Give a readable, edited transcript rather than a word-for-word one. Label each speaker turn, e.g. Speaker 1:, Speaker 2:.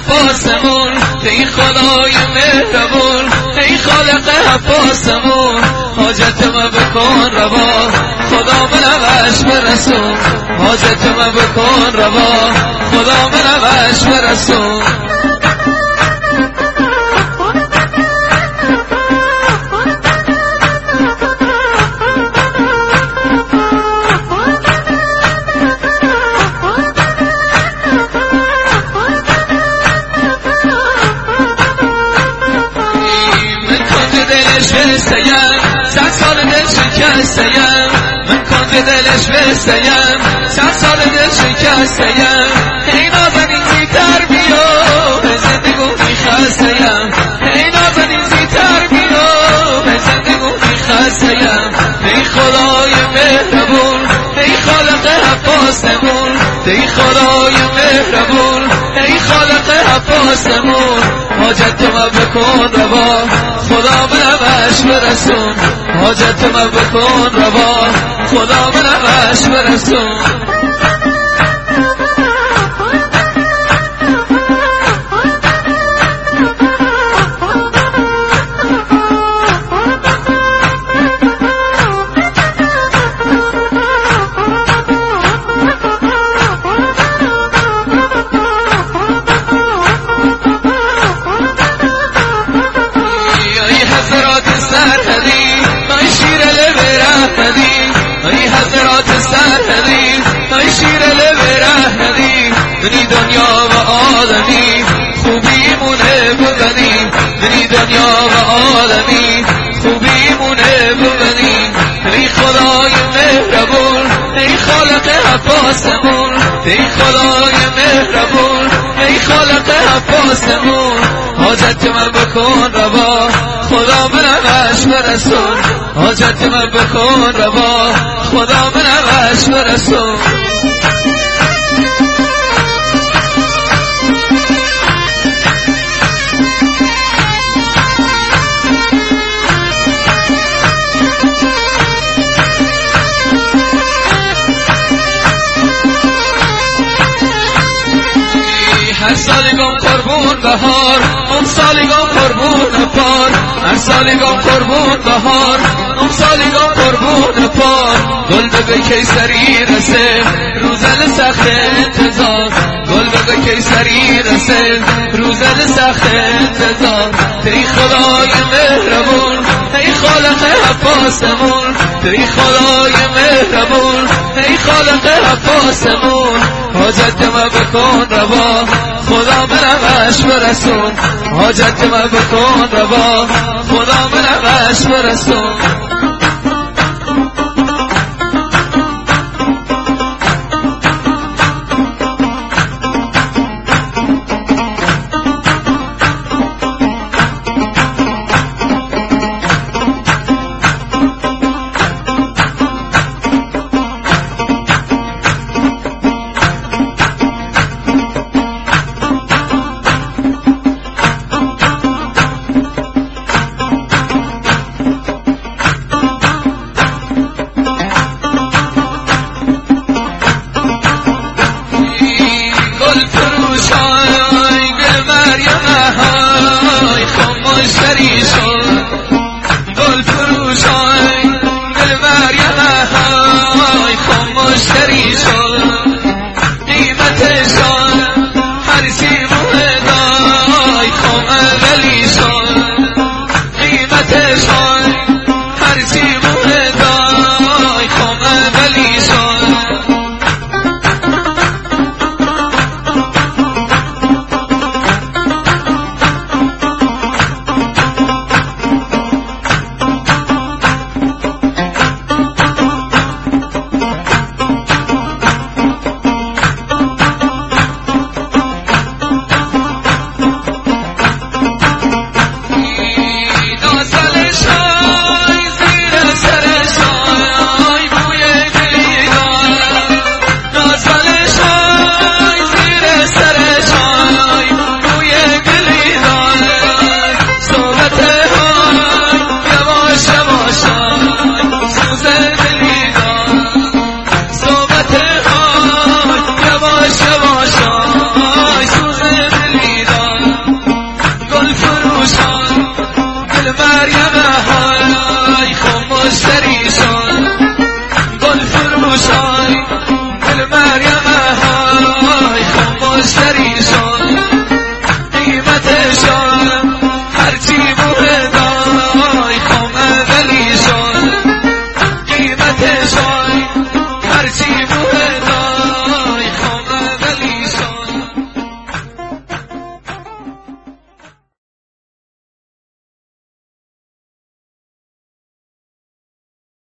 Speaker 1: عباسمون، ای خدای مهربون، ای خالق عباسمون، حاجت ما بکن روا، خدا بنوش برسون، حاجت ما بکن روا، خدا بنوش برسون. صد سال دل شکستیم، من کنج دلش بستیم، صد سال دل شکستیم، ای نازنین زیتر بیا به زندگونی خستیم، ای نازنین زیتر بیا به زندگونی خستیم. ای خدای مهربون، ای خالق عباسمون، ای خدای مهربون، ای خالق عباسمون، حاجت ما بکن روا، خدا بنوش برسون، حاجت ما بکن روا، خدا بنوش برسون. منی دنیا و عالمی خوبیمونه ببنی، منی دنیا و عالمی خوبیمونه ببنی. ای خدای مهربون، ای خالق عباسمون، ای خدای مهربون، ای خالق عباسمون، حاجت من بکن روا، خدا بنوش برسون، حاجت من بکن روا، خدا بنوش برسون. هر سالگام قربون بهار، اون سالگام قربون پار، هر سالگام قربون بهار، اون سالگام قربون پار. گل به کیسری رسه روزن سخت انتظار، گل به کیسری رسه روزن سخت انتظار. ای خدای مهربون، ای خالق عباسمون، ای خدای مهربون، ای خالق عباسمون، حاجت ما بکن روا، خدا بنوش برسون، حاجت ما بکن روا، خدا بنوش برسون. خاموش کری شد